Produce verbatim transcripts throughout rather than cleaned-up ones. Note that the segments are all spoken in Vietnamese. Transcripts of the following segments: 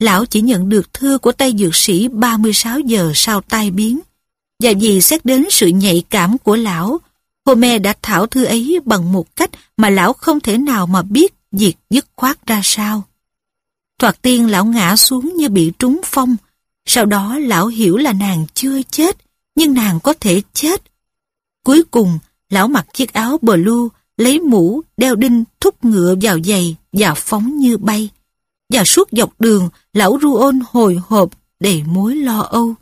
lão chỉ nhận được thư của Tây Dược Sĩ ba mươi sáu giờ sau tai biến. Và vì xét đến sự nhạy cảm của lão, Homer đã thảo thư ấy bằng một cách mà lão không thể nào mà biết việc dứt khoát ra sao. Thoạt tiên lão ngã xuống như bị trúng phong, sau đó lão hiểu là nàng chưa chết, nhưng nàng có thể chết. Cuối cùng, lão mặc chiếc áo blue, lấy mũ, đeo đinh, thúc ngựa vào giày và phóng như bay. Và suốt dọc đường, lão ru ôn hồi hộp, đầy mối lo âu.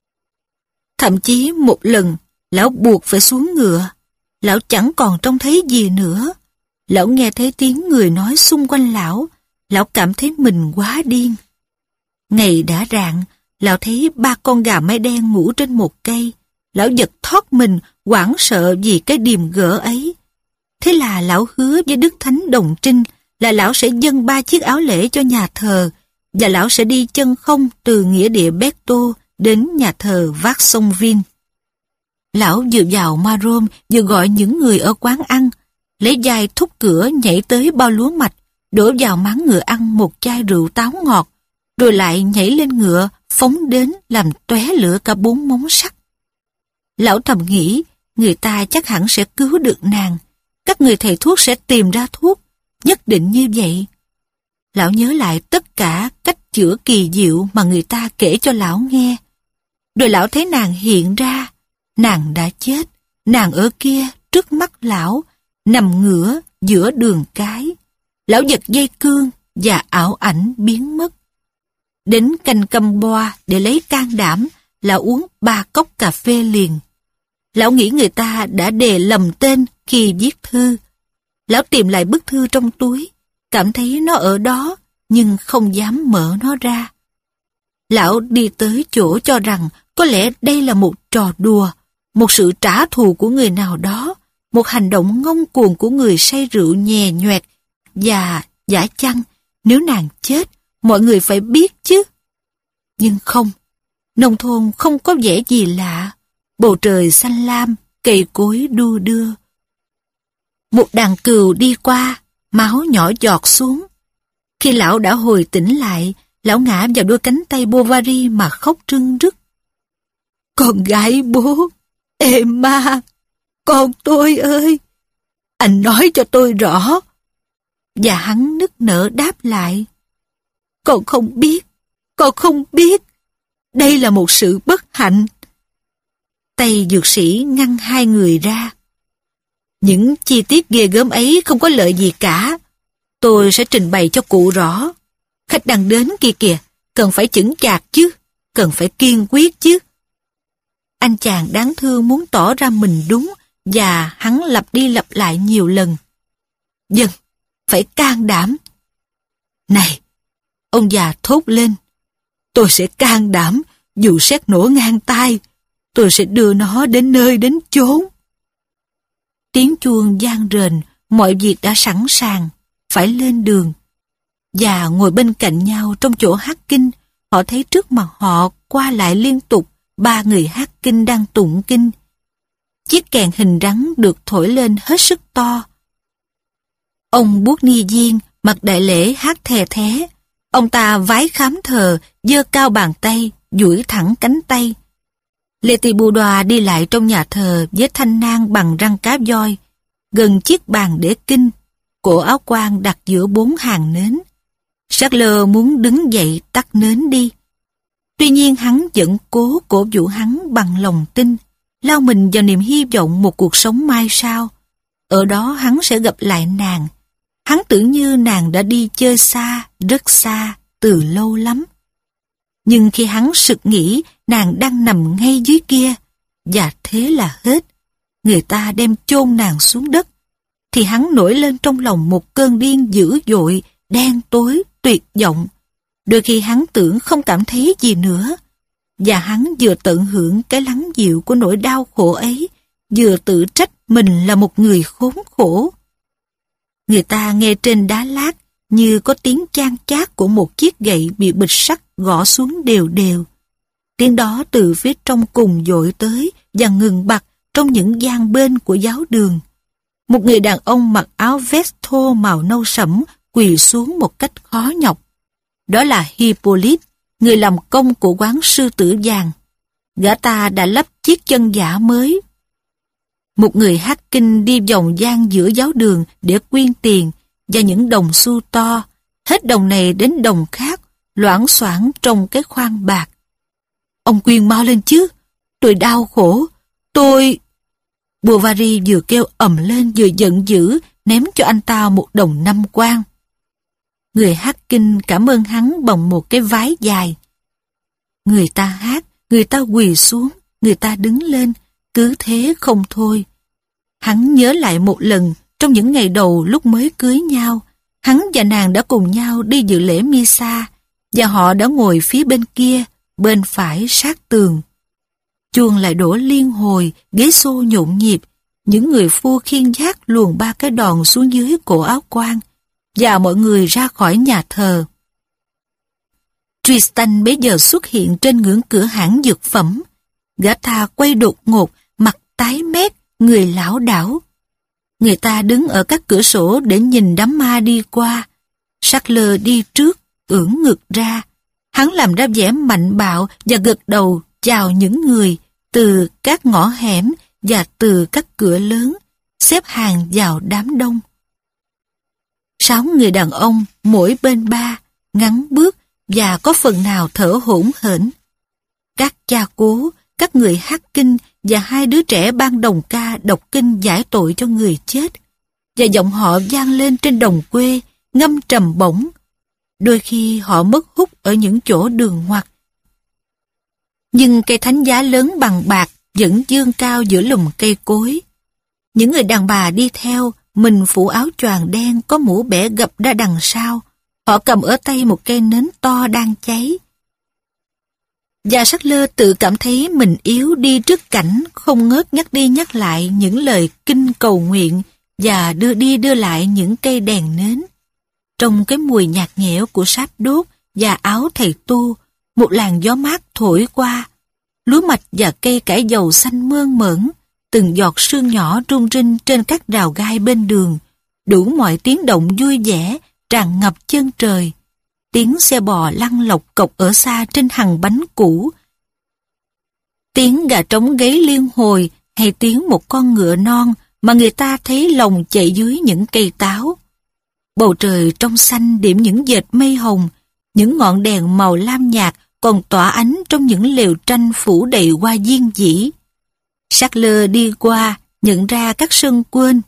Thậm chí một lần, lão buộc phải xuống ngựa. Lão chẳng còn trông thấy gì nữa. Lão nghe thấy tiếng người nói xung quanh lão. Lão cảm thấy mình quá điên. Ngày đã rạng, lão thấy ba con gà mái đen ngủ trên một cây. Lão giật thoát mình, hoảng sợ vì cái điềm gỡ ấy. Thế là lão hứa với Đức Thánh Đồng Trinh là lão sẽ dâng ba chiếc áo lễ cho nhà thờ, và lão sẽ đi chân không từ nghĩa địa Berto đến nhà thờ Varsonville. Lão vừa vào Marom vừa gọi những người ở quán ăn, lấy dai thúc cửa nhảy tới bao lúa mạch, đổ vào máng ngựa ăn một chai rượu táo ngọt, rồi lại nhảy lên ngựa, phóng đến làm tóe lửa cả bốn móng sắt. Lão thầm nghĩ, người ta chắc hẳn sẽ cứu được nàng, các người thầy thuốc sẽ tìm ra thuốc, nhất định như vậy. Lão nhớ lại tất cả cách chữa kỳ diệu mà người ta kể cho lão nghe. Rồi lão thấy nàng hiện ra, nàng đã chết, nàng ở kia trước mắt lão, nằm ngửa giữa đường cái. Lão giật dây cương và ảo ảnh biến mất. Đến canh căm boa để lấy can đảm, lão uống ba cốc cà phê liền. Lão nghĩ người ta đã đề lầm tên khi viết thư. Lão tìm lại bức thư trong túi, cảm thấy nó ở đó, nhưng không dám mở nó ra. Lão đi tới chỗ cho rằng có lẽ đây là một trò đùa, một sự trả thù của người nào đó, một hành động ngông cuồng của người say rượu nhè nhoẹt, và giả chăng nếu nàng chết, mọi người phải biết chứ. Nhưng không, nông thôn không có vẻ gì lạ, bầu trời xanh lam, cây cối đu đưa. Một đàn cừu đi qua, máu nhỏ giọt xuống. Khi lão đã hồi tỉnh lại, lão ngã vào đôi cánh tay Bovary mà khóc rưng rức. Con gái bố, Emma, con tôi ơi, anh nói cho tôi rõ. Và hắn nức nở đáp lại, con không biết, con không biết, đây là một sự bất hạnh. Tay dược sĩ ngăn hai người ra. Những chi tiết ghê gớm ấy không có lợi gì cả. Tôi sẽ trình bày cho cụ rõ. Khách đang đến kia kìa, cần phải chững chạc chứ, cần phải kiên quyết chứ. Anh chàng đáng thương muốn tỏ ra mình đúng, và hắn lặp đi lặp lại nhiều lần. Dân, phải can đảm. Này, ông già thốt lên, tôi sẽ can đảm, dù sét nổ ngang tai, tôi sẽ đưa nó đến nơi đến chốn. Tiếng chuông vang rền, mọi việc đã sẵn sàng, phải lên đường. Và ngồi bên cạnh nhau trong chỗ hát kinh, họ thấy trước mặt họ qua lại liên tục ba người hát kinh đang tụng kinh. Chiếc kèn hình rắn được thổi lên hết sức to. Ông Buốt Ni Viên mặc đại lễ hát thè thé. Ông ta vái khám thờ, giơ cao bàn tay, duỗi thẳng cánh tay. Lê Tỳ Bù Đoà đi lại trong nhà thờ với thanh nang bằng răng cá voi, gần chiếc bàn để kinh, cổ áo quan đặt giữa bốn hàng nến. Charles muốn đứng dậy tắt nến đi. Tuy nhiên hắn vẫn cố cổ vũ hắn bằng lòng tin, lao mình vào niềm hy vọng một cuộc sống mai sau. Ở đó hắn sẽ gặp lại nàng. Hắn tưởng như nàng đã đi chơi xa, rất xa, từ lâu lắm. Nhưng khi hắn sực nghĩ nàng đang nằm ngay dưới kia, và thế là hết, người ta đem chôn nàng xuống đất, thì hắn nổi lên trong lòng một cơn điên dữ dội, đen tối, tuyệt vọng. Đôi khi hắn tưởng không cảm thấy gì nữa, và hắn vừa tận hưởng cái lắng dịu của nỗi đau khổ ấy, vừa tự trách mình là một người khốn khổ. Người ta nghe trên đá lát như có tiếng chan chát của một chiếc gậy bị bịch sắt gõ xuống đều đều. Tiếng đó từ phía trong cùng dội tới và ngừng bặt trong những gian bên của giáo đường. Một người đàn ông mặc áo vest thô màu nâu sẫm quỳ xuống một cách khó nhọc. Đó là Hippolyte, người làm công của quán sư tử vàng. Gã ta đã lắp chiếc chân giả mới. Một người hát kinh đi vòng gian giữa giáo đường để quyên tiền và những đồng xu to, hết đồng này đến đồng khác, loảng xoảng trong cái khoang bạc. Ông quyên mau lên chứ, tôi đau khổ, tôi... Bovary vừa kêu ầm lên vừa giận dữ, ném cho anh ta một đồng năm quan. Người hát kinh cảm ơn hắn bằng một cái vái dài. Người ta hát, người ta quỳ xuống, người ta đứng lên, cứ thế không thôi. Hắn nhớ lại một lần trong những ngày đầu lúc mới cưới nhau, hắn và nàng đã cùng nhau đi dự lễ Misa, và họ đã ngồi phía bên kia, bên phải sát tường. Chuông lại đổ liên hồi, ghế xô nhộn nhịp, những người phu khiêng giác luồn ba cái đòn xuống dưới cổ áo quan, và mọi người ra khỏi nhà thờ. Tristan bấy giờ xuất hiện trên ngưỡng cửa hãng dược phẩm. Gã ta quay đột ngột, mặt tái mét, người lảo đảo. Người ta đứng ở các cửa sổ để nhìn đám ma đi qua. Charles đi trước, ưỡn ngực ra. Hắn làm ra vẻ mạnh bạo và gật đầu chào những người từ các ngõ hẻm và từ các cửa lớn, xếp hàng vào đám đông. Sáu người đàn ông, mỗi bên ba, ngắn bước và có phần nào thở hổn hển. Các cha cố, các người hát kinh và hai đứa trẻ ban đồng ca đọc kinh giải tội cho người chết, và giọng họ vang lên trên đồng quê, ngâm trầm bổng. Đôi khi họ mất hút ở những chỗ đường ngoặt. Nhưng cây thánh giá lớn bằng bạc vẫn dương cao giữa lùm cây cối. Những người đàn bà đi theo, mình phủ áo choàng đen có mũ bẻ gập ra đằng sau. Họ cầm ở tay một cây nến to đang cháy. Và Charles tự cảm thấy mình yếu đi trước cảnh, không ngớt nhắc đi nhắc lại những lời kinh cầu nguyện và đưa đi đưa lại những cây đèn nến. Trong cái mùi nhạt nhẽo của sáp đốt và áo thầy tu, một làn gió mát thổi qua. Lúa mạch và cây cải dầu xanh mơn mởn, từng giọt sương nhỏ rung rinh trên các rào gai bên đường, đủ mọi tiếng động vui vẻ, tràn ngập chân trời. Tiếng xe bò lăn lộc cộc ở xa trên hằn bánh cũ. Tiếng gà trống gáy liên hồi hay tiếng một con ngựa non mà người ta thấy lòng chạy dưới những cây táo. Bầu trời trong xanh điểm những vệt mây hồng, những ngọn đèn màu lam nhạt còn tỏa ánh trong những lều tranh phủ đầy hoa diên dĩ. Charles đi qua, nhận ra các sân quên.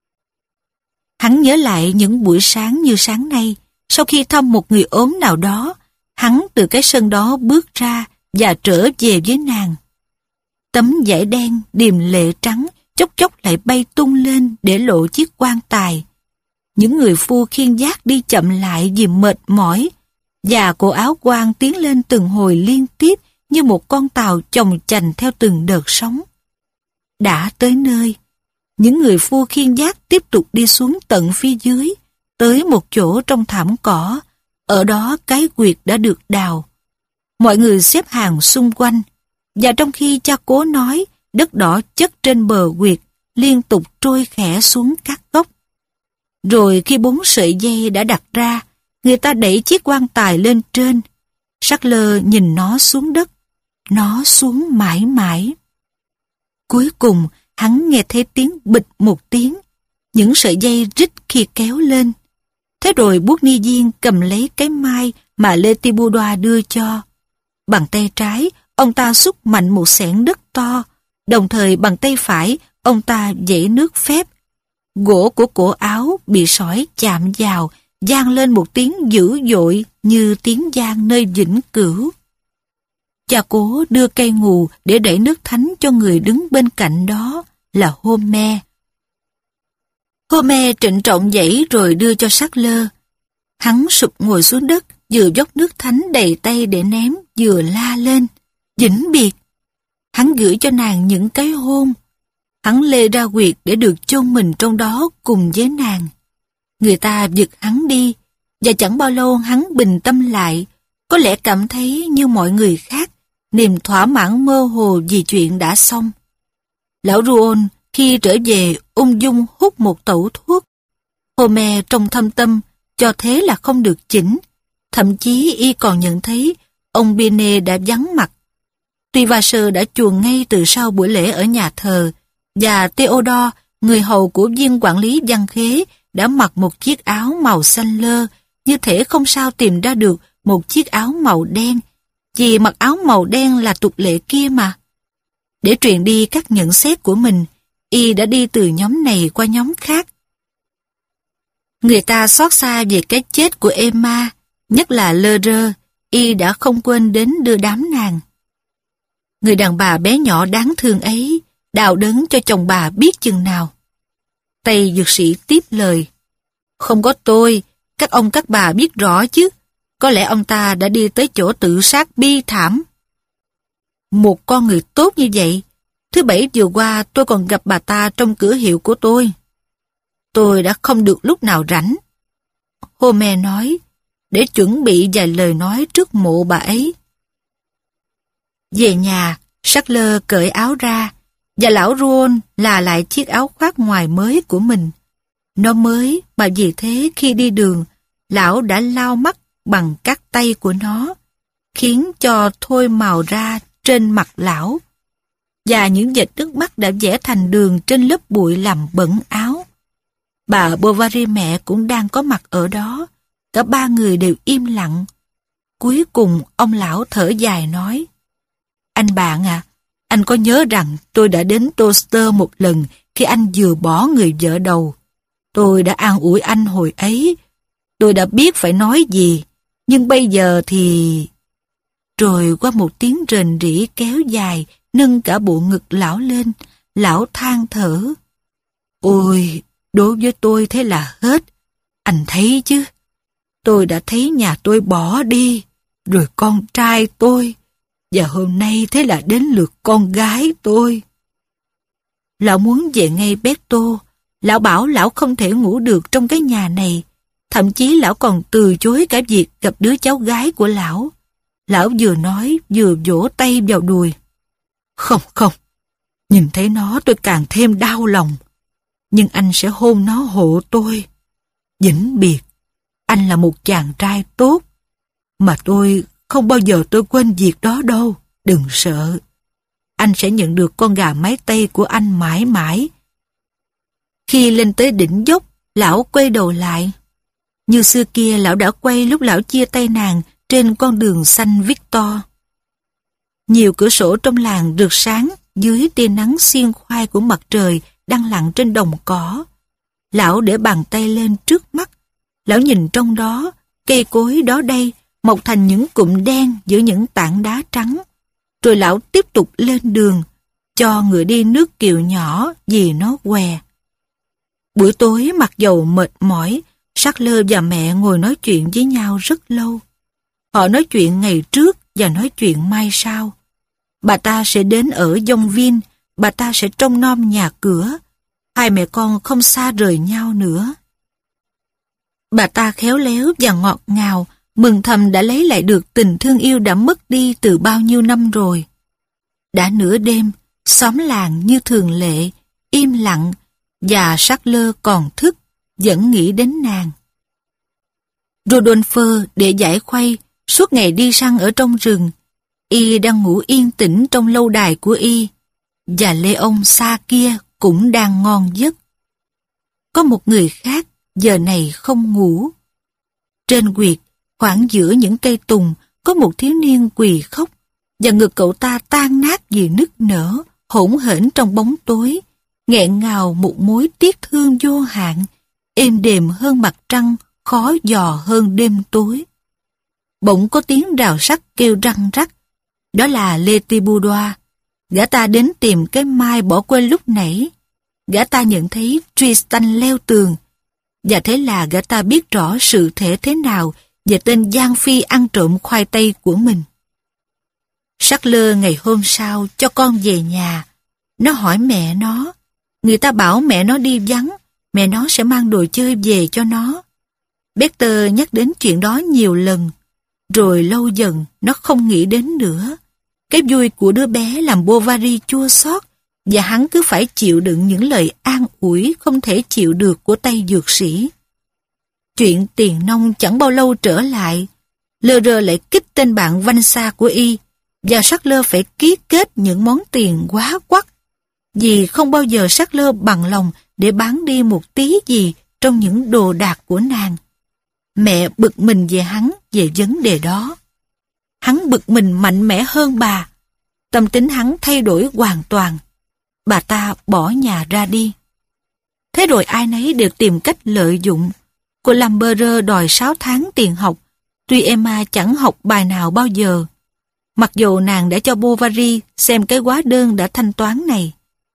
Hắn nhớ lại những buổi sáng như sáng nay, sau khi thăm một người ốm nào đó, hắn từ cái sân đó bước ra và trở về với nàng. Tấm vải đen điềm lệ trắng chốc chốc lại bay tung lên để lộ chiếc quan tài. Những người phu khiêng giác đi chậm lại vì mệt mỏi, và cổ áo quan tiến lên từng hồi liên tiếp như một con tàu chồng chành theo từng đợt sóng. Đã tới nơi, những người phu khiêng giác tiếp tục đi xuống tận phía dưới, tới một chỗ trong thảm cỏ, ở đó cái quyệt đã được đào. Mọi người xếp hàng xung quanh, và trong khi cha cố nói, đất đỏ chất trên bờ quyệt liên tục trôi khẽ xuống các gốc. Rồi khi bốn sợi dây đã đặt ra, người ta đẩy chiếc quan tài lên trên. Charles nhìn nó xuống đất, nó xuống mãi mãi. Cuối cùng, hắn nghe thấy tiếng bịch một tiếng, những sợi dây rít khi kéo lên. Thế rồi bút ni viên cầm lấy cái mai mà Lê Thibaudois đưa cho. Bằng tay trái, ông ta xúc mạnh một xẻng đất to, đồng thời bằng tay phải, ông ta vẩy nước phép. Gỗ của cổ áo bị sỏi chạm vào, vang lên một tiếng dữ dội như tiếng vang nơi vĩnh cửu. Cha cố đưa cây ngù để đẩy nước thánh cho người đứng bên cạnh đó là Homer. Homer trịnh trọng dãy rồi đưa cho Charles. Hắn sụp ngồi xuống đất, vừa dốc nước thánh đầy tay để ném, vừa la lên. Vĩnh biệt! Hắn gửi cho nàng những cái hôn. Hắn lê ra quyệt để được chôn mình trong đó cùng với nàng. Người ta giật hắn đi, và chẳng bao lâu hắn bình tâm lại, có lẽ cảm thấy như mọi người khác, niềm thỏa mãn mơ hồ vì chuyện đã xong. Lão Rouault khi trở về ung dung hút một tẩu thuốc. Homer trong thâm tâm cho thế là không được chỉnh, Thậm chí y còn nhận thấy ông Binet đã vắng mặt. Tuy Vasseur đã chuồn ngay từ sau buổi lễ ở nhà thờ, và Theodore, người hầu của viên quản lý văn khế, đã mặc một chiếc áo màu xanh lơ, như thể không sao tìm ra được một chiếc áo màu đen, vì mặc áo màu đen là tục lệ kia mà. Để truyền đi các nhận xét của mình, y đã đi từ nhóm này qua nhóm khác. Người ta xót xa về cái chết của Emma, nhất là Lheureux, y đã không quên đến đưa đám nàng. Người đàn bà bé nhỏ đáng thương ấy đau đớn cho chồng bà biết chừng nào. Tây dược sĩ tiếp lời. Không có tôi, các ông các bà biết rõ chứ. Có lẽ ông ta đã đi tới chỗ tự sát bi thảm. Một con người tốt như vậy, thứ bảy vừa qua tôi còn gặp bà ta trong cửa hiệu của tôi. Tôi đã không được lúc nào rảnh. Homer nói, để chuẩn bị vài lời nói trước mộ bà ấy. Về nhà, Sackler cởi áo ra, và lão Rouault là lại chiếc áo khoác ngoài mới của mình. Nó mới, mà vì thế khi đi đường, lão đã lau mắt bằng các tay của nó, khiến cho thôi màu ra trên mặt lão, và những vệt nước mắt đã vẽ thành đường trên lớp bụi làm bẩn áo. Bà Bovary mẹ cũng đang có mặt ở đó, cả ba người đều im lặng. Cuối cùng ông lão thở dài nói, anh bạn à, anh có nhớ rằng tôi đã đến Toaster một lần khi anh vừa bỏ người vợ đầu. Tôi đã an ủi anh hồi ấy. Tôi đã biết phải nói gì, nhưng bây giờ thì... Rồi qua một tiếng rền rĩ kéo dài, nâng cả bộ ngực lão lên, lão than thở. Ôi, đối với tôi thế là hết. Anh thấy chứ, tôi đã thấy nhà tôi bỏ đi, rồi con trai tôi, và hôm nay thế là đến lượt con gái tôi. Lão muốn về ngay Bertaux. Lão bảo lão không thể ngủ được trong cái nhà này. Thậm chí lão còn từ chối cả việc gặp đứa cháu gái của lão. Lão vừa nói vừa vỗ tay vào đùi. Không không, nhìn thấy nó tôi càng thêm đau lòng. Nhưng anh sẽ hôn nó hộ tôi. Vĩnh biệt, anh là một chàng trai tốt. Mà tôi không bao giờ tôi quên việc đó đâu. Đừng sợ. Anh sẽ nhận được con gà mái Tây của anh mãi mãi. Khi lên tới đỉnh dốc, lão quay đầu lại. Như xưa kia lão đã quay lúc lão chia tay nàng trên con đường xanh Victor. Nhiều cửa sổ trong làng rực sáng dưới tia nắng xiên khoai của mặt trời đang lặn trên đồng cỏ. Lão để bàn tay lên trước mắt. Lão nhìn trong đó, cây cối đó đây mọc thành những cụm đen giữa những tảng đá trắng. Rồi lão tiếp tục lên đường, cho ngựa đi nước kiệu nhỏ vì nó què. Buổi tối mặc dầu mệt mỏi, Sackler và mẹ ngồi nói chuyện với nhau rất lâu. Họ nói chuyện ngày trước và nói chuyện mai sau. Bà ta sẽ đến ở Yonville, bà ta sẽ trông nom nhà cửa. Hai mẹ con không xa rời nhau nữa. Bà ta khéo léo và ngọt ngào, mừng thầm đã lấy lại được tình thương yêu đã mất đi từ bao nhiêu năm rồi. Đã nửa đêm, xóm làng như thường lệ, im lặng, và Sackler còn thức, vẫn nghĩ đến nàng. Rodolphe để giải khuây, suốt ngày đi săn ở trong rừng. Y đang ngủ yên tĩnh trong lâu đài của y, và Leon xa kia cũng đang ngon giấc. Có một người khác, giờ này không ngủ. Trên quyệt, khoảng giữa những cây tùng, có một thiếu niên quỳ khóc, và ngực cậu ta tan nát vì nức nở, hỗn hển trong bóng tối, nghẹn ngào một mối tiếc thương vô hạn, êm đềm hơn mặt trăng, khó dò hơn đêm tối. Bỗng có tiếng rào sắt kêu răng rắc. Đó là Lestiboudois. Gã ta đến tìm cái mai bỏ quên lúc nãy. Gã ta nhận thấy Tristan leo tường, và thế là gã ta biết rõ sự thể thế nào về tên Giang Phi ăn trộm khoai tây của mình. Sackler ngày hôm sau cho con về nhà. Nó hỏi mẹ nó. Người ta bảo mẹ nó đi vắng, mẹ nó sẽ mang đồ chơi về cho nó. Peter nhắc đến chuyện đó nhiều lần, rồi lâu dần nó không nghĩ đến nữa. Cái vui của đứa bé làm Bovary chua xót, và hắn cứ phải chịu đựng những lời an ủi không thể chịu được của tay dược sĩ. Chuyện tiền nông chẳng bao lâu trở lại. Lơ rơ lại kích tên bạn Vanessa của y, và Sackler phải ký kết những món tiền quá quắt, vì không bao giờ Sackler bằng lòng để bán đi một tí gì trong những đồ đạc của nàng. Mẹ bực mình về hắn về vấn đề đó. Hắn bực mình mạnh mẽ hơn bà. Tâm tính hắn thay đổi hoàn toàn. Bà ta bỏ nhà ra đi. Thế rồi ai nấy đều tìm cách lợi dụng. Cô Lamberer đòi sáu tháng tiền học, tuy Emma chẳng học bài nào bao giờ. Mặc dù nàng đã cho Bovary xem cái hóa đơn đã thanh toán này.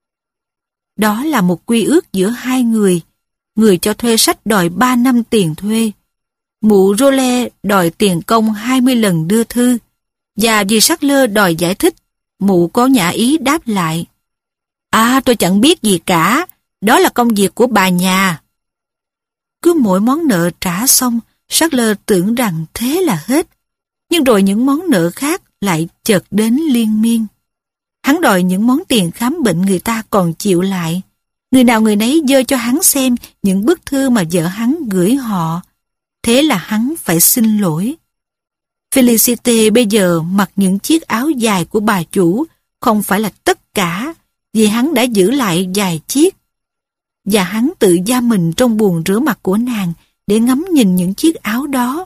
Đó là một quy ước giữa hai người. Người cho thuê sách đòi ba năm tiền thuê. Mụ Rollet đòi tiền công hai mươi lần đưa thư. Và vì Sackler đòi giải thích, mụ có nhã ý đáp lại. À, tôi chẳng biết gì cả, đó là công việc của bà nhà. Cứ mỗi món nợ trả xong, Sackler tưởng rằng thế là hết. Nhưng rồi những món nợ khác lại chợt đến liên miên. Hắn đòi những món tiền khám bệnh người ta còn chịu lại. Người nào người nấy dơ cho hắn xem những bức thư mà vợ hắn gửi họ. Thế là hắn phải xin lỗi. Felicité bây giờ mặc những chiếc áo dài của bà chủ, không phải là tất cả, vì hắn đã giữ lại vài chiếc. Và hắn tự giam mình trong buồng rửa mặt của nàng để ngắm nhìn những chiếc áo đó.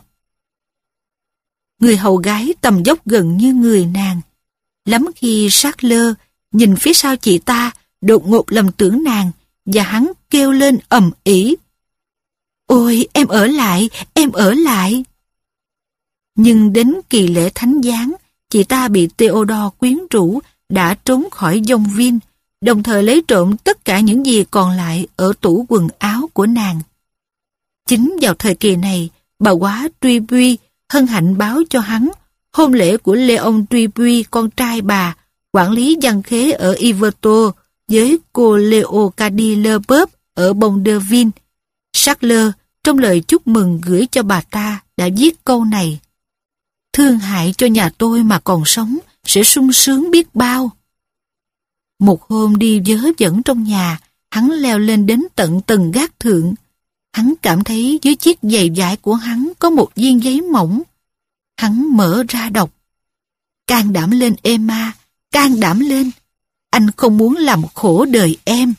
Người hầu gái tầm dốc gần như người nàng. Lắm khi Sackler nhìn phía sau chị ta, đột ngột lầm tưởng nàng, và hắn kêu lên ầm ĩ. Ôi, em ở lại, em ở lại. Nhưng đến kỳ lễ thánh giáng, chị ta bị Theodore quyến rũ, đã trốn khỏi dông viên, đồng thời lấy trộm tất cả những gì còn lại ở tủ quần áo của nàng. Chính vào thời kỳ này, bà quá Dupuy hân hạnh báo cho hắn hôn lễ của Leon Dupuy, con trai bà, quản lý văn khế ở Yvetot, với cô Leocadie Leboeuf ở Bondeville. Sackler, trong lời chúc mừng gửi cho bà ta, đã viết câu này. Thương hại cho nhà tôi mà còn sống, sẽ sung sướng biết bao. Một hôm đi vớ vẩn trong nhà, hắn leo lên đến tận tầng gác thượng. Hắn cảm thấy dưới chiếc giày vải của hắn có một viên giấy mỏng. Hắn mở ra đọc. Can đảm lên Emma, can đảm lên. Anh không muốn làm khổ đời em.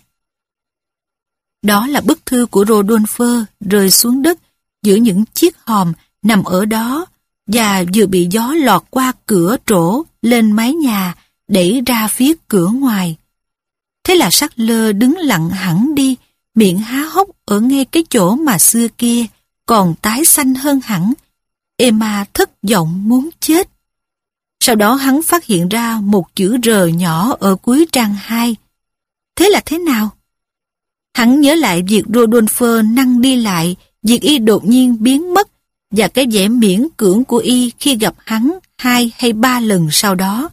Đó là bức thư của Rodolphe rơi xuống đất giữa những chiếc hòm nằm ở đó và vừa bị gió lọt qua cửa trổ lên mái nhà đẩy ra phía cửa ngoài. Thế là Sackler đứng lặng hẳn đi, miệng há hốc ở ngay cái chỗ mà xưa kia còn tái xanh hơn hẳn. Emma thất vọng muốn chết. Sau đó hắn phát hiện ra một chữ R nhỏ ở cuối trang hai. Thế là thế nào? Hắn nhớ lại việc Rodolphe năng đi lại, việc y đột nhiên biến mất và cái vẻ miễn cưỡng của y khi gặp hắn hai hay ba lần sau đó.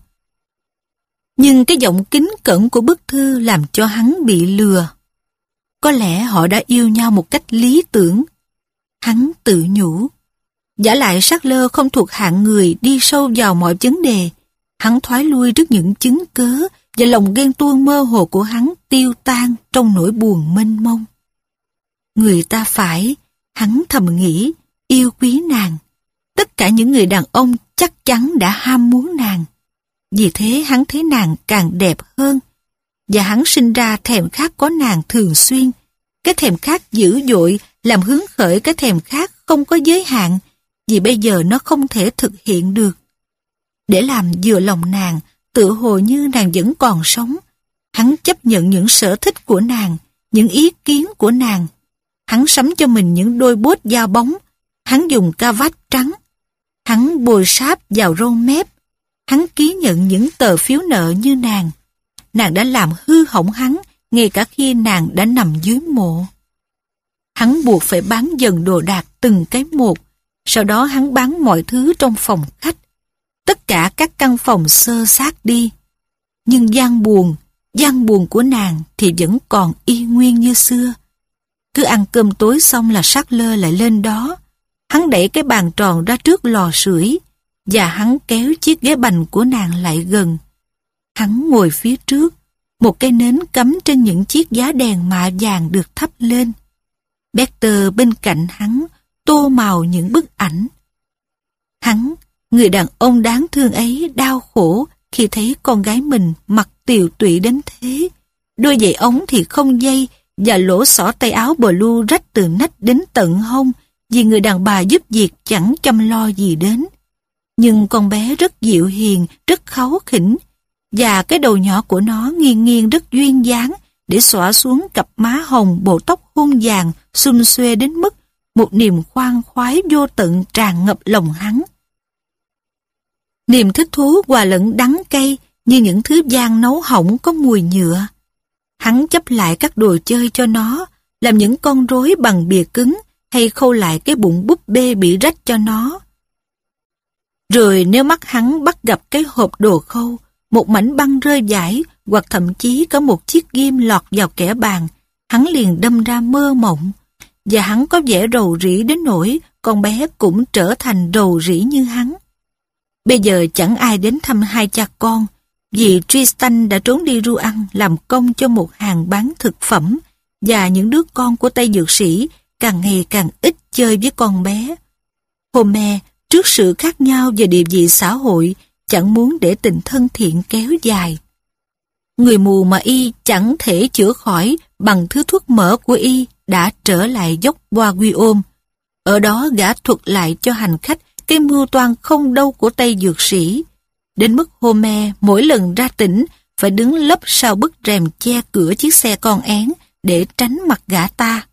Nhưng cái giọng kính cẩn của bức thư làm cho hắn bị lừa. Có lẽ họ đã yêu nhau một cách lý tưởng. Hắn tự nhủ. Vả lại Sackler không thuộc hạng người đi sâu vào mọi vấn đề. Hắn thoái lui trước những chứng cớ và lòng ghen tuông mơ hồ của hắn tiêu tan trong nỗi buồn mênh mông. Người ta phải, hắn thầm nghĩ, yêu quý nàng. Tất cả những người đàn ông chắc chắn đã ham muốn nàng. Vì thế hắn thấy nàng càng đẹp hơn. Và hắn sinh ra thèm khát có nàng thường xuyên. Cái thèm khát dữ dội làm hứng khởi cái thèm khát không có giới hạn, vì bây giờ nó không thể thực hiện được. Để làm vừa lòng nàng, tự hồ như nàng vẫn còn sống, hắn chấp nhận những sở thích của nàng, những ý kiến của nàng. Hắn sắm cho mình những đôi bốt da bóng, hắn dùng ca vát trắng, hắn bôi sáp vào râu mép, hắn ký nhận những tờ phiếu nợ như nàng. Nàng đã làm hư hỏng hắn, ngay cả khi nàng đã nằm dưới mộ. Hắn buộc phải bán dần đồ đạc từng cái một, sau đó hắn bán mọi thứ trong phòng khách. Tất cả các căn phòng xơ xác đi. Nhưng gian buồn, gian buồn của nàng thì vẫn còn y nguyên như xưa. Cứ ăn cơm tối xong là Sackler lại lên đó. Hắn đẩy cái bàn tròn ra trước lò sưởi và hắn kéo chiếc ghế bành của nàng lại gần. Hắn ngồi phía trước, một cây nến cắm trên những chiếc giá đèn mạ vàng được thắp lên. Berthe bên cạnh hắn tô màu những bức ảnh. Hắn, người đàn ông đáng thương ấy đau khổ khi thấy con gái mình mặc tiều tụy đến thế. Đôi giày ống thì không dây và lỗ xỏ tay áo blue rách từ nách đến tận hông vì người đàn bà giúp việc chẳng chăm lo gì đến. Nhưng con bé rất dịu hiền, rất kháu khỉnh và cái đầu nhỏ của nó nghiêng nghiêng rất duyên dáng để xõa xuống cặp má hồng, bộ tóc hôn vàng, xum xuê đến mức một niềm khoan khoái vô tận tràn ngập lòng hắn. Niềm thích thú hòa lẫn đắng cay như những thứ giang nấu hỏng có mùi nhựa. Hắn chấp lại các đồ chơi cho nó, làm những con rối bằng bìa cứng hay khâu lại cái bụng búp bê bị rách cho nó. Rồi nếu mắt hắn bắt gặp cái hộp đồ khâu, một mảnh băng rơi vãi hoặc thậm chí có một chiếc ghim lọt vào kẽ bàn, hắn liền đâm ra mơ mộng. Và hắn có vẻ rầu rĩ đến nỗi con bé cũng trở thành rầu rĩ như hắn. Bây giờ chẳng ai đến thăm hai cha con, vì Tristan đã trốn đi Rouen làm công cho một hàng bán thực phẩm, và những đứa con của Tây Dược Sĩ càng ngày càng ít chơi với con bé. Homer, trước sự khác nhau về địa vị xã hội, chẳng muốn để tình thân thiện kéo dài. Người mù mà y chẳng thể chữa khỏi bằng thứ thuốc mỡ của y đã trở lại dốc Bois-Guillaume. Ở đó gã thuật lại cho hành khách cái mưu toan không đâu của Tây Dược Sĩ, đến mức Homer mỗi lần ra tỉnh phải đứng lấp sau bức rèm che cửa chiếc xe con én để tránh mặt gã ta.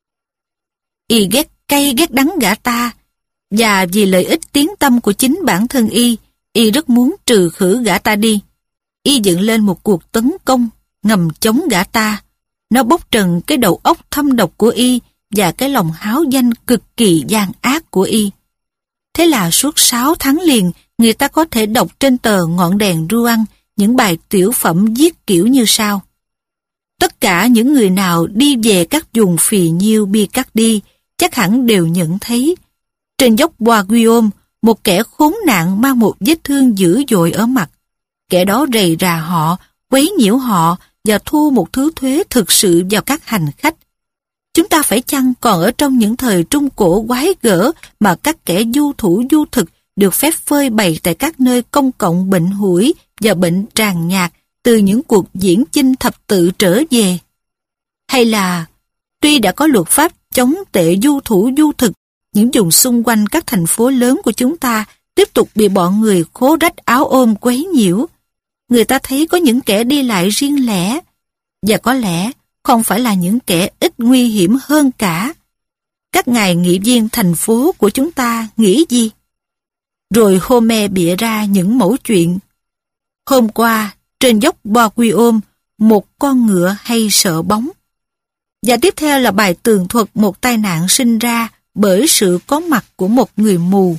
Y ghét cay ghét đắng gã ta, và vì lợi ích tiếng tăm của chính bản thân y, y rất muốn trừ khử gã ta đi. Y dựng lên một cuộc tấn công ngầm chống gã ta. Nó bóc trần cái đầu óc thâm độc của y và cái lòng háo danh cực kỳ gian ác của y. Thế là suốt sáu tháng liền, người ta có thể đọc trên tờ Ngọn đèn Rouen những bài tiểu phẩm viết kiểu như sau. Tất cả những người nào đi về các vùng phì nhiêu Picardy chắc hẳn đều nhận thấy. Trên dốc Bois-Guillaume, một kẻ khốn nạn mang một vết thương dữ dội ở mặt. Kẻ đó rầy rà họ, quấy nhiễu họ và thu một thứ thuế thực sự vào các hành khách. Chúng ta phải chăng còn ở trong những thời trung cổ quái gở mà các kẻ du thủ du thực được phép phơi bày tại các nơi công cộng bệnh hủi và bệnh tràn nhạt từ những cuộc diễn chinh thập tự trở về? Hay là, tuy đã có luật pháp chống tệ du thủ du thực, những vùng xung quanh các thành phố lớn của chúng ta tiếp tục bị bọn người khố rách áo ôm quấy nhiễu. Người ta thấy có những kẻ đi lại riêng lẻ, và có lẽ không phải là những kẻ ít nguy hiểm hơn cả. Các ngài nghị viên thành phố của chúng ta nghĩ gì? Rồi Homer bịa ra những mẩu chuyện. Hôm qua, trên dốc Bois-Guillaume, một con ngựa hay sợ bóng. Và tiếp theo là bài tường thuật một tai nạn sinh ra bởi sự có mặt của một người mù.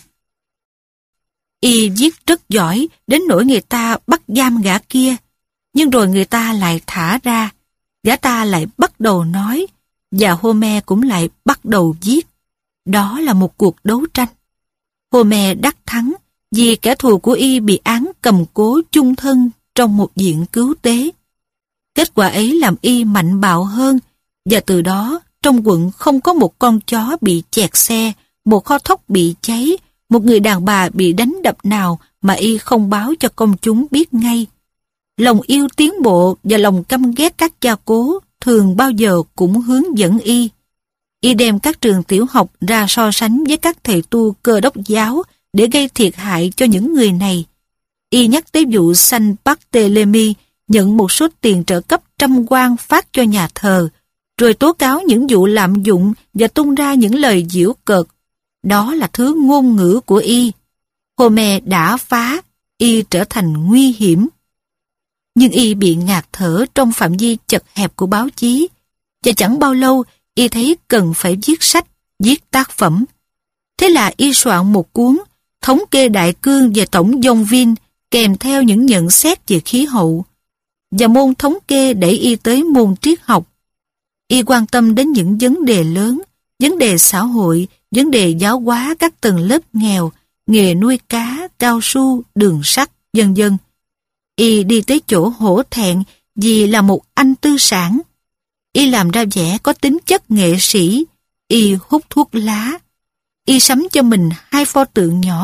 Y viết rất giỏi đến nỗi người ta bắt giam gã kia, nhưng rồi người ta lại thả ra, gã ta lại bắt đầu nói, và Homer cũng lại bắt đầu viết. Đó là một cuộc đấu tranh. Homer đắc thắng vì kẻ thù của y bị án cầm cố chung thân trong một viện cứu tế. Kết quả ấy làm y mạnh bạo hơn, và từ đó trong quận không có một con chó bị chẹt xe, một kho thóc bị cháy, một người đàn bà bị đánh đập nào mà y không báo cho công chúng biết ngay. Lòng yêu tiến bộ và lòng căm ghét các cha cố thường bao giờ cũng hướng dẫn y. Y đem các trường tiểu học ra so sánh với các thầy tu Cơ Đốc giáo để gây thiệt hại cho những người này. Y nhắc tới vụ Saint Barthélemy nhận một số tiền trợ cấp trăm quan phát cho nhà thờ, rồi tố cáo những vụ lạm dụng và tung ra những lời giễu cợt. Đó là thứ ngôn ngữ của y. Homer đã phá, y trở thành nguy hiểm. Nhưng y bị ngạt thở trong phạm vi chật hẹp của báo chí, và chẳng bao lâu y thấy cần phải viết sách, viết tác phẩm. Thế là y soạn một cuốn Thống kê đại cương về tổng dông Vin kèm theo những nhận xét về khí hậu. Và môn thống kê đẩy y tới môn triết học. Y quan tâm đến những vấn đề lớn, vấn đề xã hội, vấn đề giáo hóa các tầng lớp nghèo, nghề nuôi cá, cao su, đường sắt, vân vân. Y đi tới chỗ hổ thẹn vì là một anh tư sản. Y làm ra vẻ có tính chất nghệ sĩ. Y hút thuốc lá. Y sắm cho mình hai pho tượng nhỏ đẹp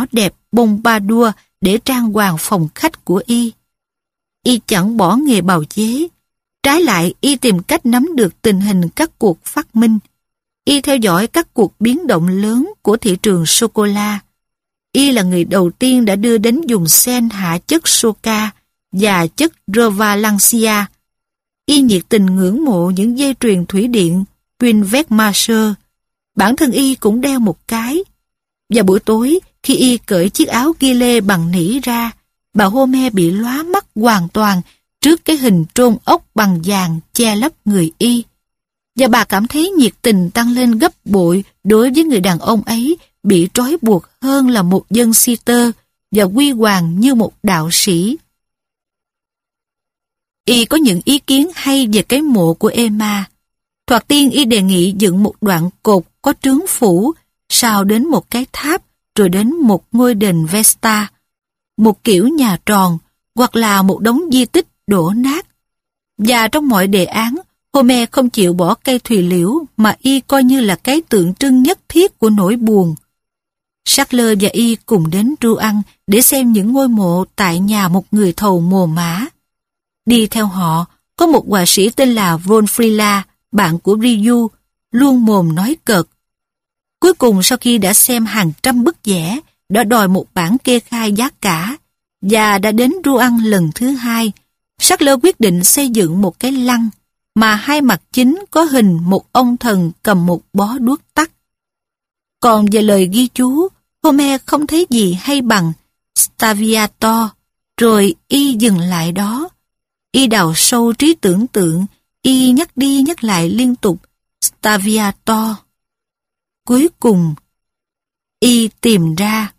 Pompadour để trang hoàng phòng khách của y. Y chẳng bỏ nghề bào chế. Trái lại, y tìm cách nắm được tình hình các cuộc phát minh. Y theo dõi các cuộc biến động lớn của thị trường sô-cô-la. Y là người đầu tiên đã đưa đến dùng sen hạ chất Soca và chất Revalancia. Y nhiệt tình ngưỡng mộ những dây chuyền thủy điện Winvet-Marshall. Bản thân y cũng đeo một cái. Và buổi tối, khi y cởi chiếc áo ghi lê bằng nỉ ra, bà Homer bị lóa mắt hoàn toàn trước cái hình trôn ốc bằng vàng che lấp người y. Và bà cảm thấy nhiệt tình tăng lên gấp bội đối với người đàn ông ấy bị trói buộc hơn là một dân si tơ và quy hoàng như một đạo sĩ. Y có những ý kiến hay về cái mộ của Emma. Thoạt tiên y đề nghị dựng một đoạn cột có trướng phủ, sau đến một cái tháp, rồi đến một ngôi đền Vesta, một kiểu nhà tròn, hoặc là một đống di tích đổ nát. Và trong mọi đề án, Homer không chịu bỏ cây thùy liễu mà y coi như là cái tượng trưng nhất thiết của nỗi buồn. Sackler và y cùng đến Rouen để xem những ngôi mộ tại nhà một người thầu mồ mã. Đi theo họ, có một họa sĩ tên là Volfrila, bạn của Ryu, luôn mồm nói cợt. Cuối cùng sau khi đã xem hàng trăm bức vẽ, đã đòi một bản kê khai giá cả, và đã đến Rouen lần thứ hai, Sackler quyết định xây dựng một cái lăng, mà hai mặt chính có hình một ông thần cầm một bó đuốc tắt. Còn về lời ghi chú, Homer không thấy gì hay bằng Staviator, rồi y dừng lại đó. Y đào sâu trí tưởng tượng, y nhắc đi nhắc lại liên tục Staviator. Cuối cùng, y tìm ra.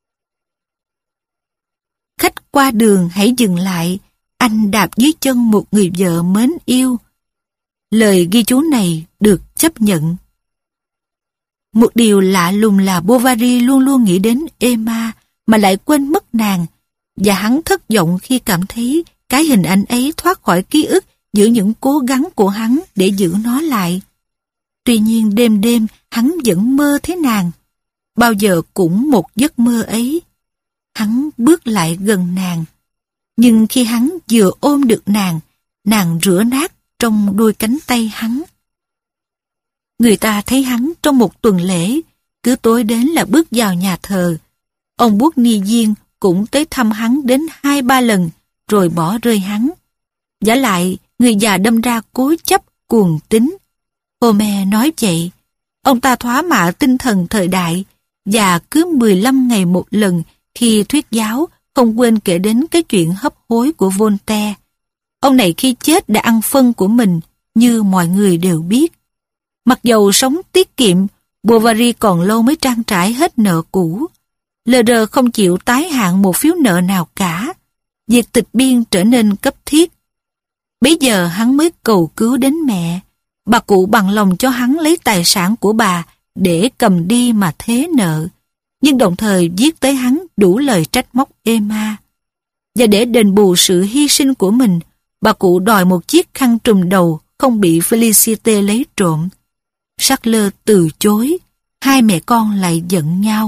Khách qua đường hãy dừng lại, anh đạp dưới chân một người vợ mến yêu. Lời ghi chú này được chấp nhận. Một điều lạ lùng là Bovary luôn luôn nghĩ đến Emma mà lại quên mất nàng, và hắn thất vọng khi cảm thấy cái hình ảnh ấy thoát khỏi ký ức giữa những cố gắng của hắn để giữ nó lại. Tuy nhiên đêm đêm hắn vẫn mơ thấy nàng, bao giờ cũng một giấc mơ ấy. Hắn bước lại gần nàng, nhưng khi hắn vừa ôm được nàng, nàng rửa nát trong đôi cánh tay hắn. Người ta thấy hắn trong một tuần lễ, cứ tối đến là bước vào nhà thờ. Ông Bút Ni Viên cũng tới thăm hắn đến hai ba lần, rồi bỏ rơi hắn. Vả lại, người già đâm ra cố chấp, cuồng tín. Homer nói vậy, ông ta thỏa mạ tinh thần thời đại, và cứ mười lăm ngày một lần khi thuyết giáo, không quên kể đến cái chuyện hấp hối của Voltaire. Ông này khi chết đã ăn phân của mình, như mọi người đều biết. Mặc dầu sống tiết kiệm, Bovary còn lâu mới trang trải hết nợ cũ. Lờ rờ không chịu tái hạn một phiếu nợ nào cả. Việc tịch biên trở nên cấp thiết. Bấy giờ hắn mới cầu cứu đến mẹ. Bà cụ bằng lòng cho hắn lấy tài sản của bà để cầm đi mà thế nợ, nhưng đồng thời viết tới hắn đủ lời trách móc Emma. Và để đền bù sự hy sinh của mình, bà cụ đòi một chiếc khăn trùm đầu không bị Felicité lấy trộm. Sackler từ chối, hai mẹ con lại giận nhau.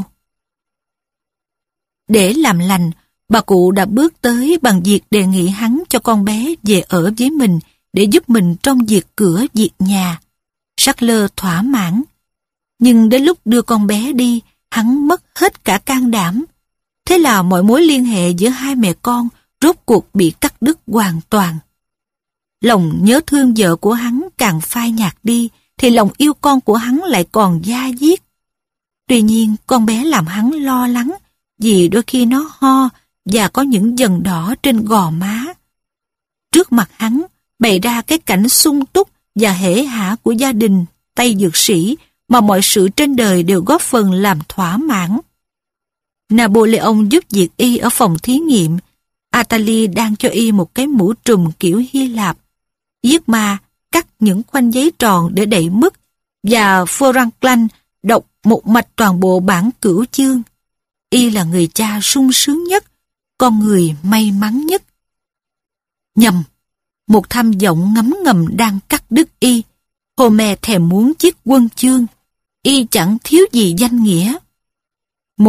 Để làm lành, bà cụ đã bước tới bằng việc đề nghị hắn cho con bé về ở với mình để giúp mình trong việc cửa việc nhà. Sackler thỏa mãn. Nhưng đến lúc đưa con bé đi, hắn mất hết cả can đảm. Thế là mọi mối liên hệ giữa hai mẹ con rốt cuộc bị cắt đứt hoàn toàn. Lòng nhớ thương vợ của hắn càng phai nhạt đi, thì lòng yêu con của hắn lại còn da diết. Tuy nhiên, con bé làm hắn lo lắng, vì đôi khi nó ho và có những vần đỏ trên gò má. Trước mặt hắn, bày ra cái cảnh sung túc và hể hả của gia đình Tây Dược Sĩ mà mọi sự trên đời đều góp phần làm thỏa mãn. Napoleon giúp việc y ở phòng thí nghiệm. Atali đang cho y một cái mũ trùm kiểu Hy Lạp. Yirma cắt những khoanh giấy tròn để đậy mức, và Franklin đọc một mạch toàn bộ bản Cửu Chương. Y là người cha sung sướng nhất, con người may mắn nhất. Nhầm, một tham vọng ngấm ngầm đang cắt đứt y. Homer thèm muốn chiếc quân chương. Y chẳng thiếu gì danh nghĩa. Một,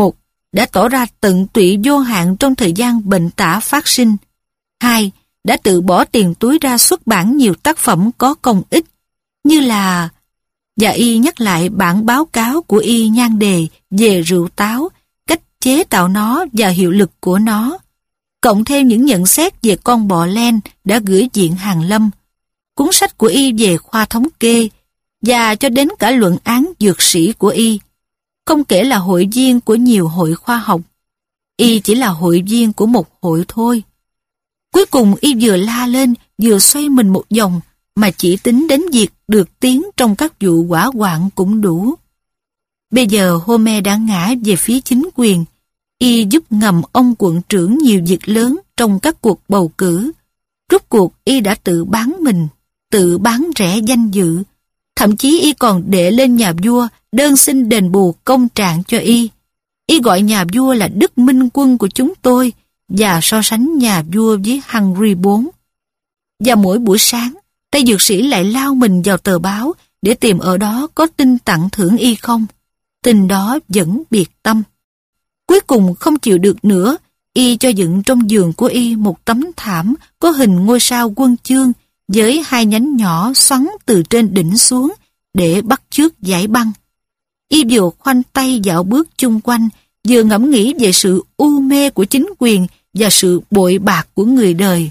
đã tỏ ra tận tụy vô hạn trong thời gian bệnh tả phát sinh. Hai, đã tự bỏ tiền túi ra xuất bản nhiều tác phẩm có công ích, như là... Và y nhắc lại bản báo cáo của y nhan đề về rượu táo, cách chế tạo nó và hiệu lực của nó, cộng thêm những nhận xét về con bọ len đã gửi viện Hàn Lâm, cuốn sách của y về khoa thống kê, và cho đến cả luận án dược sĩ của y. Không kể là hội viên của nhiều hội khoa học, y chỉ là hội viên của một hội thôi. Cuối cùng y vừa la lên, vừa xoay mình một vòng, mà chỉ tính đến việc được tiếng trong các vụ hỏa hoạn cũng đủ. Bây giờ Homer đã ngã về phía chính quyền, y giúp ngầm ông quận trưởng nhiều việc lớn trong các cuộc bầu cử. Rốt cuộc y đã tự bán mình, tự bán rẻ danh dự, thậm chí y còn đệ lên nhà vua đơn xin đền bù công trạng cho y. Y gọi nhà vua là Đức Minh Quân của chúng tôi và so sánh nhà vua với Henry the Fourth. Và mỗi buổi sáng, Tây Dược Sĩ lại lao mình vào tờ báo để tìm ở đó có tin tặng thưởng y không. Tin đó vẫn biệt tâm. Cuối cùng không chịu được nữa, y cho dựng trong giường của y một tấm thảm có hình ngôi sao Quân Chương với hai nhánh nhỏ xoắn từ trên đỉnh xuống để bắt chước dải băng. Y vừa khoanh tay dạo bước chung quanh, vừa ngẫm nghĩ về sự u mê của chính quyền và sự bội bạc của người đời.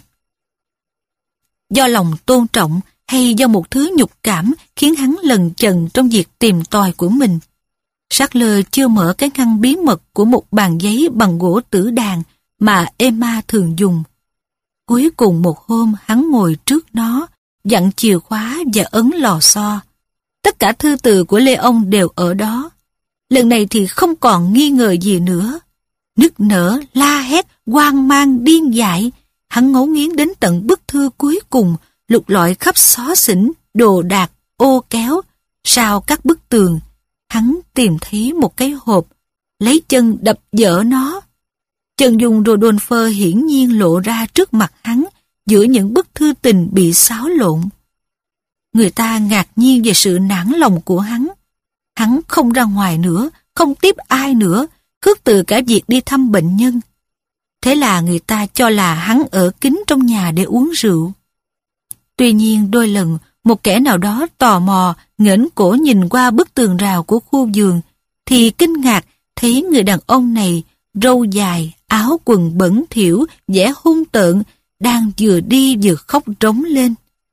Do lòng tôn trọng hay do một thứ nhục cảm khiến hắn lần chần trong việc tìm tòi của mình. Sackler chưa mở cái ngăn bí mật của một bàn giấy bằng gỗ tử đàn mà Emma thường dùng. Cuối cùng một hôm hắn ngồi trước nó, dặn chìa khóa và ấn lò xo. Tất cả thư từ của Leon đều ở đó. Lần này thì không còn nghi ngờ gì nữa. Nức nở, la hét, hoang mang, điên dại. Hắn ngấu nghiến đến tận bức thư cuối cùng, lục lọi khắp xó xỉnh, đồ đạc, ô kéo, sau các bức tường. Hắn tìm thấy một cái hộp, lấy chân đập vỡ nó. Chân dung Rodolphe hiển nhiên lộ ra trước mặt hắn giữa những bức thư tình bị xáo lộn. Người ta ngạc nhiên về sự nản lòng của hắn. Hắn không ra ngoài nữa, không tiếp ai nữa, khước từ cả việc đi thăm bệnh nhân. Thế là người ta cho là hắn ở kín trong nhà để uống rượu. Tuy nhiên đôi lần, một kẻ nào đó tò mò nghển cổ nhìn qua bức tường rào của khu vườn, thì kinh ngạc thấy người đàn ông này râu dài, áo quần bẩn thỉu, vẻ hung tợn, đang vừa đi vừa khóc rống lên.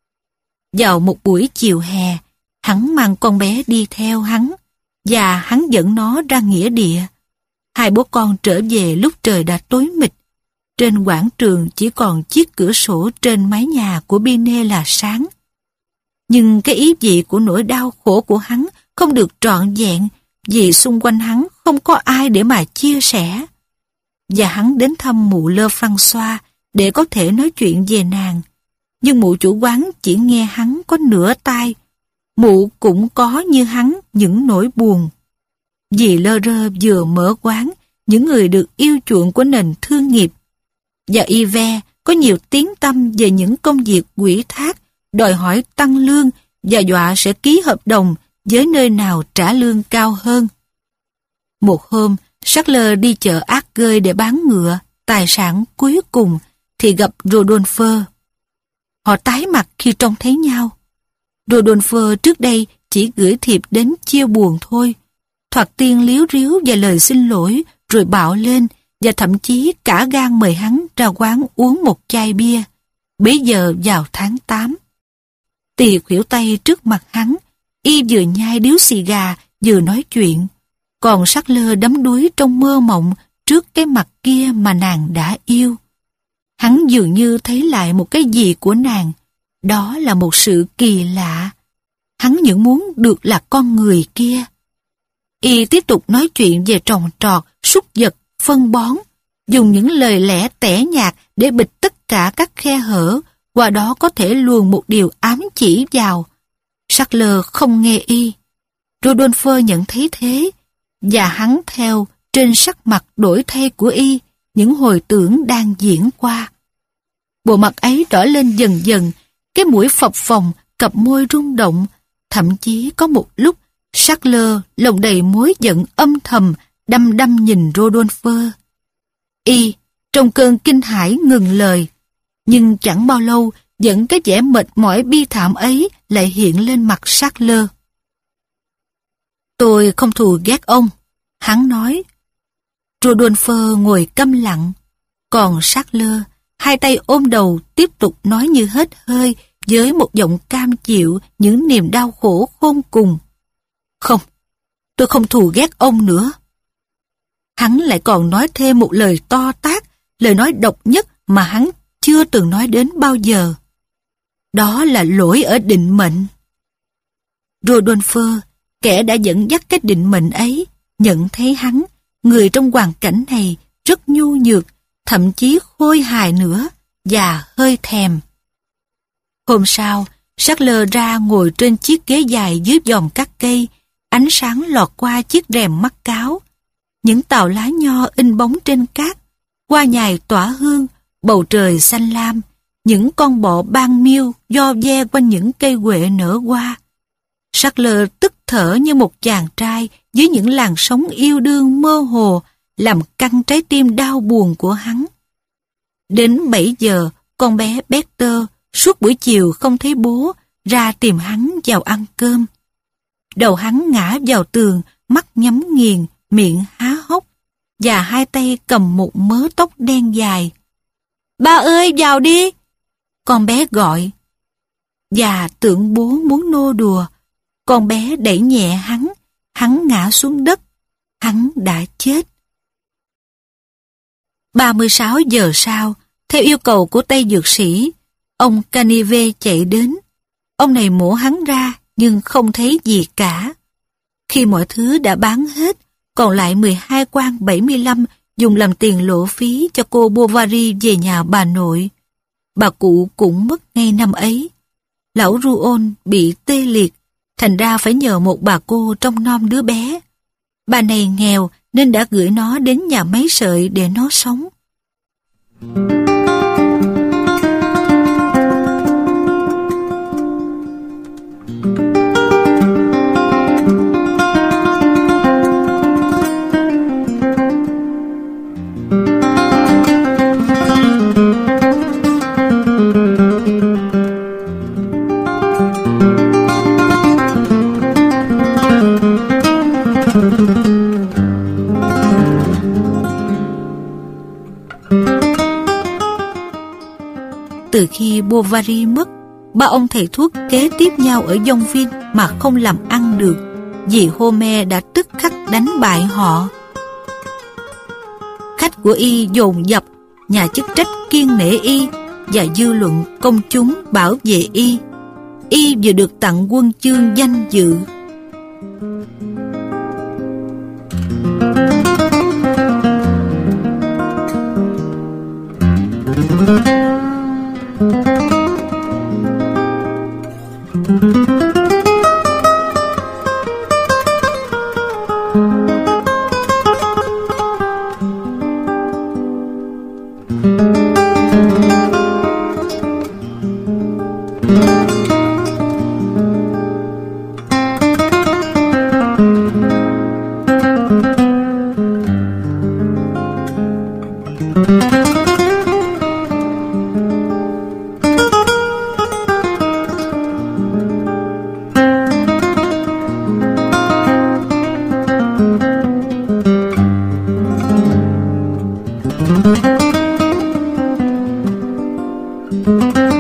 Vào một buổi chiều hè, hắn mang con bé đi theo hắn, và hắn dẫn nó ra nghĩa địa. Hai bố con trở về lúc trời đã tối mịt. Trên quảng trường chỉ còn chiếc cửa sổ trên mái nhà của Binet là sáng. Nhưng cái ý vị của nỗi đau khổ của hắn không được trọn vẹn vì xung quanh hắn không có ai để mà chia sẻ. Và hắn đến thăm mụ Lơ François để có thể nói chuyện về nàng. Nhưng mụ chủ quán chỉ nghe hắn có nửa tai. Mụ cũng có như hắn những nỗi buồn. Vì Lơ Rơ vừa mở quán, những người được yêu chuộng của nền thương nghiệp. Và Yves có nhiều tiếng tăm về những công việc ủy thác, đòi hỏi tăng lương và dọa sẽ ký hợp đồng với nơi nào trả lương cao hơn. Một hôm, Sackler đi chợ Argeuil để bán ngựa, tài sản cuối cùng, thì gặp Rodolphe. Họ tái mặt khi trông thấy nhau. Rodolphe trước đây chỉ gửi thiệp đến chia buồn thôi, thoạt tiên líu ríu và lời xin lỗi, rồi bạo lên, và thậm chí cả gan mời hắn ra quán uống một chai bia, bấy giờ vào tháng tám. Tì khuỷu tay trước mặt hắn, y vừa nhai điếu xì gà, vừa nói chuyện, còn Sackler đắm đuối trong mơ mộng trước cái mặt kia mà nàng đã yêu. Hắn dường như thấy lại một cái gì của nàng, đó là một sự kỳ lạ. Hắn những muốn được là con người kia. Y tiếp tục nói chuyện về trồng trọt, súc vật, phân bón, dùng những lời lẽ tẻ nhạt để bịt tất cả các khe hở, qua đó có thể luồn một điều ám chỉ vào. Sackler không nghe y. Rodolphe nhận thấy thế, và hắn theo trên sắc mặt đổi thay của y những hồi tưởng đang diễn qua. Bộ mặt ấy đỏ lên dần dần, cái mũi phập phồng, cặp môi rung động, thậm chí có một lúc Sackler lòng đầy mối giận âm thầm đăm đăm nhìn Rodolphe. Y, trong cơn kinh hãi ngừng lời, nhưng chẳng bao lâu vẫn cái vẻ mệt mỏi bi thảm ấy lại hiện lên mặt Charles. Tôi không thù ghét ông, hắn nói. Rodolphe ngồi câm lặng, còn Charles, hai tay ôm đầu tiếp tục nói như hết hơi với một giọng cam chịu những niềm đau khổ khôn cùng. Không, tôi không thù ghét ông nữa. Hắn lại còn nói thêm một lời to tát, lời nói độc nhất mà hắn chưa từng nói đến bao giờ. Đó là lỗi ở định mệnh. Rodolphe, kẻ đã dẫn dắt cái định mệnh ấy, nhận thấy hắn, người trong hoàn cảnh này, rất nhu nhược, thậm chí khôi hài nữa, và hơi thèm. Hôm sau, Charles ra ngồi trên chiếc ghế dài dưới vòm các cây, ánh sáng lọt qua chiếc rèm mắc cáo. Những tàu lá nho in bóng trên cát, hoa nhài tỏa hương, bầu trời xanh lam, những con bọ ban miêu do ve quanh những cây huệ nở hoa. Charles tức thở như một chàng trai dưới những làn sóng yêu đương mơ hồ, làm căng trái tim đau buồn của hắn. Đến bảy giờ, con bé Peter suốt buổi chiều không thấy bố, ra tìm hắn vào ăn cơm. Đầu hắn ngã vào tường, mắt nhắm nghiền, miệng há hốc, và hai tay cầm một mớ tóc đen dài. Ba ơi, vào đi! Con bé gọi. Và tưởng bố muốn nô đùa, con bé đẩy nhẹ hắn, hắn ngã xuống đất, hắn đã chết. ba mươi sáu giờ sau, theo yêu cầu của Tây dược sĩ, ông Canive chạy đến. Ông này mổ hắn ra, nhưng không thấy gì cả. Khi mọi thứ đã bán hết, còn lại mười hai quan bảy mươi lăm dùng làm tiền lộ phí cho cô Bovary về nhà bà nội. Bà cụ cũng mất ngay năm ấy. Lão Rouault bị tê liệt, thành ra phải nhờ một bà cô trông nom đứa bé. Bà này nghèo nên đã gửi nó đến nhà máy sợi để nó sống. Từ khi Bovary mất, ba ông thầy thuốc kế tiếp nhau ở Yonville mà không làm ăn được, vì Homer đã tức khắc đánh bại họ. Khách của y dồn dập, nhà chức trách kiêng nể y, và dư luận công chúng bảo vệ y. Y vừa được tặng huân chương danh dự. Thank you.